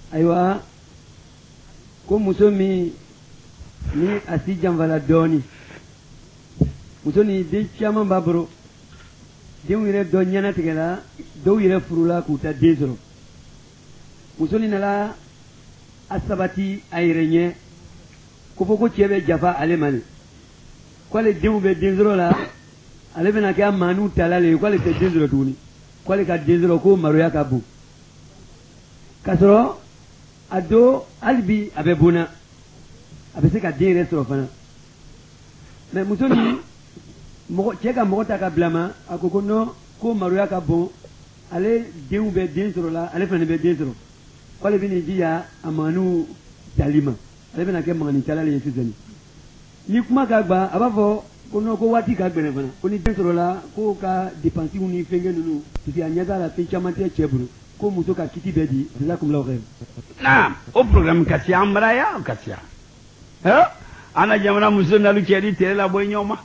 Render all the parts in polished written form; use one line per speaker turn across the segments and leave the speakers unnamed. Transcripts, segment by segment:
aywa ko muso min ni a si janfala dɔɔni muso ni den caman b'a bolo denw yɛrɛ dɔ ɲɛnatigɛ la dɔw yɛrɛ furula k'u ta den sɔrɔ muso ni nana a sabati a yɛrɛ ɲɛ ko fɔ ko cɛ bɛ jafa ale ma le k'ale denw bɛ den sɔrɔ la ale bɛna kɛ a maaniw tala le ye k'ale tɛ den sɔrɔ tuguni k'ale ka den sɔrɔ ko maloya ka bon k'a sɔrɔ a don hali bi a bɛ bonya a bɛ se ka den yɛrɛ sɔrɔ fana mɛ muso ni cɛ ka mɔgɔ ta ka bila ma a ko non ko maloya ka bon ale denw bɛ den sɔrɔ la ale fana bɛ den sɔrɔ k'ale bɛ n'i jija a maaniw tali ma ale bɛna kɛ maani tala le ye sisan ni kuma ka gba a b'a fɔ ko non ko waati ka gɛlɛn fana ko ni den sɔrɔ la ko ka dépenses ni fɛnkɛ ninnu parce que a ɲɛ t'a la fɛn caman tɛ cɛ bolo ko muso ka kiti bɛɛ di jazakumullahu khairan.
naam o programme ka ca an bara ya ka ca ana jamana muso nalu cɛ di tere la bɔ ɲɔgɔn ma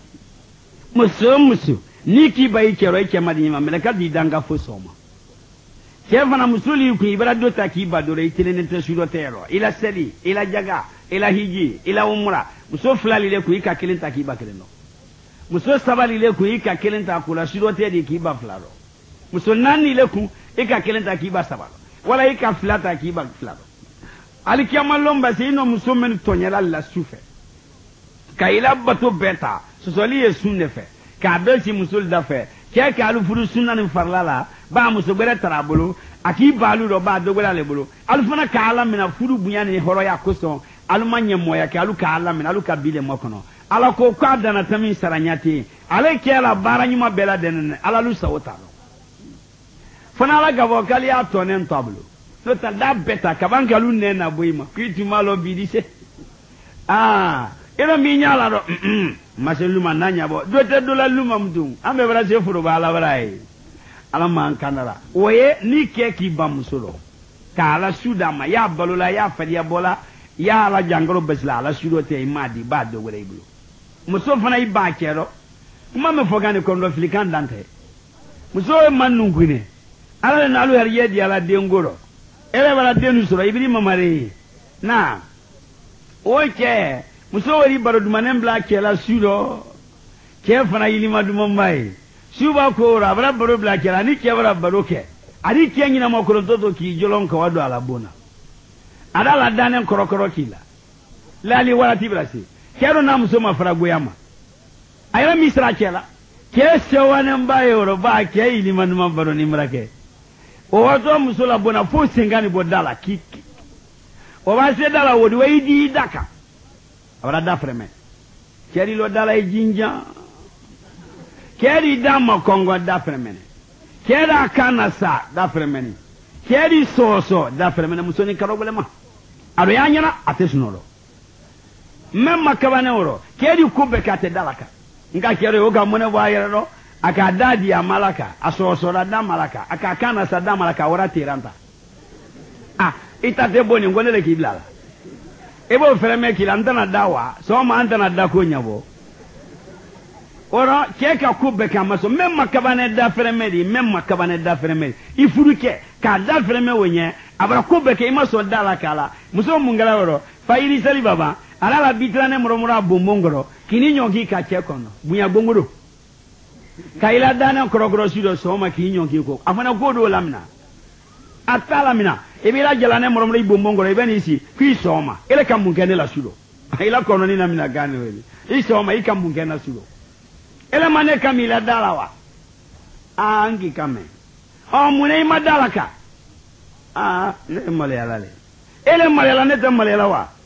muso ni k'i ba i cɛrɔ i cɛ ma di ma mɛ ka di dan ka fo sɔgɔma cɛ fana muso li kun i bara dɔ ta k'i ba dɔrɔn i tɛnɛnen tɛ su dɔ tɛ yɔrɔ i la seli i la jaga i la hiji i la umra muso fila li le kun i ka kelen ta k'i ba kelen dɔ muso saba li le kun i ka kelen ta k'o la su dɔ tɛ di k'i ba fila dɔ muso naani le kun i ka kelen ta k'i ba saba dɔ wala i ka fila ta k'i ba fila dɔ alikiyama lɔn basi i nɔ muso min tɔɲɛla la su fɛ ka i la bato bɛɛ ta sɔsɔli ye sun de fɛ k'a bɛɛ si muso da fɛ cɛ k'alu furu sunna ni farila la b'a muso gbɛrɛ tara a bolo a k'i baalu dɔ b'a dɔgbɛrɛ ale bolo alu fana k'a lamina furu bonya ni hɔrɔnya kosɔn alu ma ɲɛmɔgɔya kɛ alu k'a lamina alu ka bi le ma kɔnɔ ala ko k'a danna tɛmi saranya tɛ ale kɛ la baara ɲuman bɛɛ la dɛnɛ ala lu sago t'a dɔn fana ala ka fɔ k'ale y'a tɔnɛ to a bolo n'o tɛ da bɛɛ ta kaban k'alu nɛ na bɔ i ma k'i tun b'a lɔ bi di se ero mi nya la do mase luma na nya bo do te do la luma mdum ambe bara se furo ba la bara e ala man kanara oye ni ke ki bam solo ka la suda ma ya balula ya fadiya bola ya la jangoro besla la sudo te imadi ba do wore ibulu muso fana iba kero kuma me fogane kondo filikan dante muso man nungune ala na alu her yedi ala dengoro ele bara denu soro ibiri mamare na oke muso wari baro dumanen bla kela sudo ke fana yilima dumambai suba ko ra bara baro bla kela ni ke bara baro ke ari ke nyina mo ko to ki jolon ko wado ala bona ada la danen korokoro kila lali wala tibrasi kero na muso ma fara goyama ayra misra kela ke sewanen ba euro ba ke yilima dum baro ni mrake o wato muso la bona fo sengani bodala kiki o ba se dala wodi waydi daka awara da freme keri lo dala e jinja keri dama kongo da freme kera kana sa da freme keri soso da freme musoni karobele ma aro yanyana atesnolo memma kabane oro keri kubbe kate dalaka nga keri o ga mone wayere no aka dadi ya malaka asoso da malaka aka kana sa da malaka wara tiranta itate boni ngonele kiblala ebo freme kila antana dawa so ma antana da ko nyabo ora keka kubbe kama so memma kabane da freme di memma kabane da freme ifuruke ka da freme wonye abara kubbe ke ima so dala kala muso mungala oro fayiri sali baba ala la bitrane muromura bombongoro kini nyonki ka chekono bunya gongoro kaila dana korokoro sido so ma kini nyonki ko afana godo lamna atala mina ebira jalane moromre bombongoro ibeni si kwi soma ele kambungene la sulo ila kono ni na mina gane weli isoma ikambungena sulo ele mane kamila dalawa angi kame mune madalaka ne male alale ele male la ne male la wa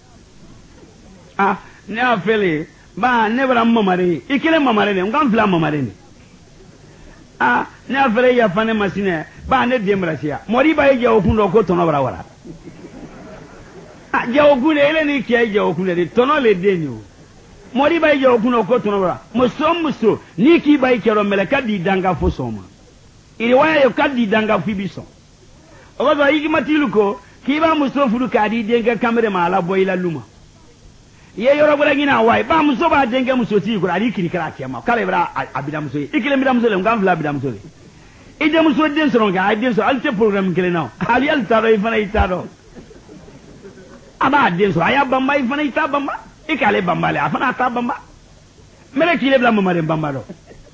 ne afele ba ne bra mamare ikile mamare ne ngam fla mamare ne ne afele ya fane masine ba ne demrasia mori ba ye okundo ko tono bra wara je okule ele ni ke je okule de tono le denyo mori ba ye okundo ko tono bra muso ni ki ba ikero meleka di danga fo soma ili waya yo kadi danga fibiso obazo yiki matiluko ki ba muso furu kadi denga kamere mala boyla luma ye yoro bra ngina wai ba muso ba denga muso ti ko ali kiri kala kema kala bra abida muso ikile mi da muso le ngam fla abida muso le ide muso den so nga ide so alte program kele now ali al taro ifana itaro aba den so aya bamba ifana ita bamba ikale bamba le afana ta bamba mele kile bla mama de bamba do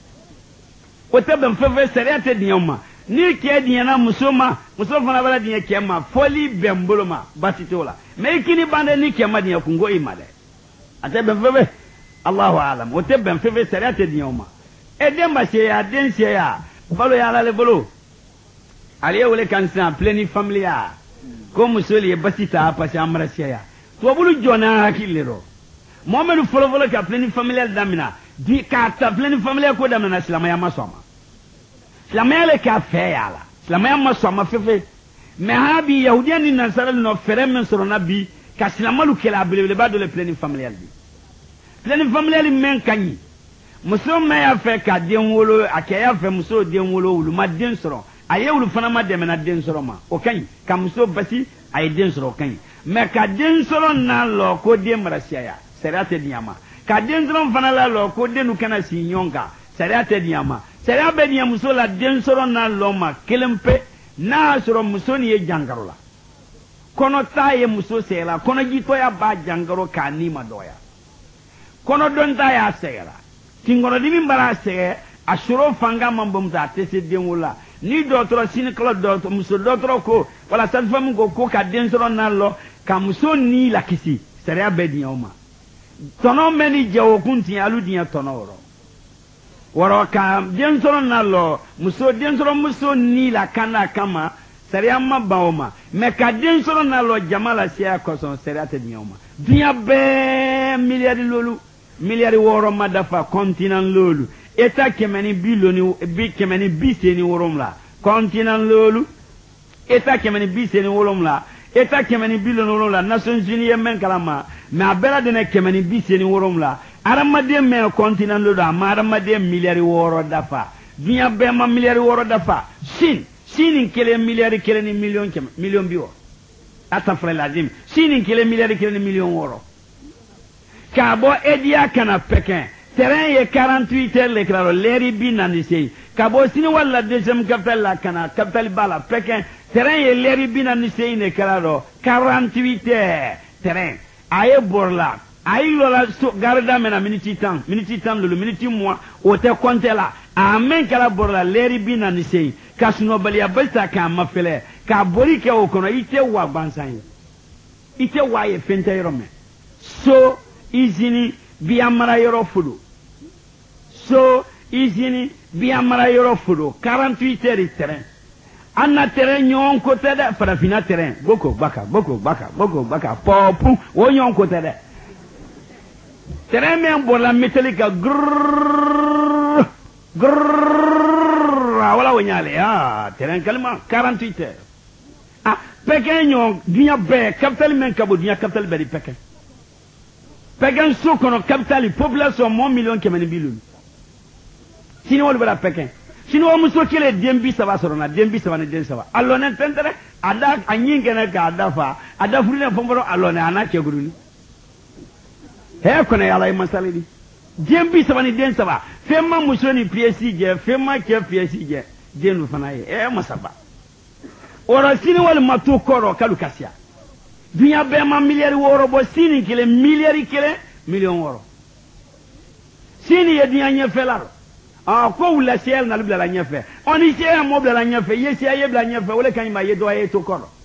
o te ben fefe sere te dioma ni ke diana musoma fana bala dinya kema foli bemboloma batitola me kini bande ni kema dinya kungo imale ate ben fefe Allahu alam o te ben fefe sere te dioma ede ma se ya den se ya balo ya la le bolo ali wole kansa pleni familia ko musoli e basita pasi amra se ya to bulu jona hakilero mohammed folo ka pleni familia damina di ka ta pleni familia ko damina islam ya masoma Islamele ka feyala. Islamaya masoma fefe. Mehabi Yahudiya ni Nasara no fere men soro na bi ka silamalu kela belebele ba do le planning familial bi. Planning familial men kanyi. Muso me ya fe ka den wolo akaya fe muso den wolo wulu ma den soro. Aye wulu fana ma de na den soro ma. O kanyi ka muso basi aye den soro kanyi. Me ka den soro na lo ko den marasia ya. Serate diama. Ka den soro fana la lo ko den ukana si nyonga. Serate diama. Sera be ni muso la den soro na loma kelempe na soro muso ni e jangaro la kono ta ye muso sela kono jito ya ba jangaro ka ni madoya kono don ta ya sela tingoro di mimbara se asuro fanga mambom ta tese den wala ni dotoro sin kala dotoro muso dotoro ko wala sa fam ko ka den soro na lo ka muso ni la kisi sera be ni oma tono meni jawo kunti alu dia tonoro waro ka den soro na lo muso den soro muso ni la kana kama sariya ma baoma me ka den soro na lo jamala sia ko son sariya te dioma dia be milliard woro madafa continent lolu eta kemeni biloni bi kemeni biseni woromla continent lolu eta kemeni biseni woromla eta kemeni biloni woromla Nations Unies men kalama me abela de ne kemeni biseni woromla Aramade me continent lo da aramade milliard woro dafa dunya be ma milliard woro dafa sin kele milliard kele ni million biwo atafre lazim sin kele milliard kele ni million woro kabo edia kana pekin terrain ye 48 heures le claro leri binani sei kabo sini wala deuxième capital la kana capital bala pekin terrain ye leri binani sei ne claro 48 heures terrain aye borla ayi lola so garda mena miniti tan lulu miniti moi o te compte la amen kala borla leri bina ni sei kasuno balia balta ka mafele ka bori ke o kono ite wa bansan ite wa ye fente rome so izini biamara yoro fudu so izini biamara yoro fudu 48 heures terrain anna terrain nyon ko tede farafina terrain boko baka popu o nyon ko tede terrain men bola metalika grrrr wala wonyale terrain kalma 48 heures pequeño dunya be capital men kabo dunya capital be di pequeño so kono capital population 1 million kemeni bilun sini wol bala pequeño sini wo muso kele dembi saba sorona dembi saba ne den saba allone tentere ada anyinge na ka adafa ada furine fomboro allone ana keguruni he kono yala masale di dembi saba ni den saba femma muso ni piesi je femma ke piesi je denu fana ye masaba ora sini wal matu koro kalukasia dunya be ma milliard woro bo sini kele milliard kele million woro sini ye dunya nyefelaro ko wula ciel na lubla la nyefe oni ciel mo bla la nyefe ye ciel ye bla nyefe wala kan ma ye do ye to koro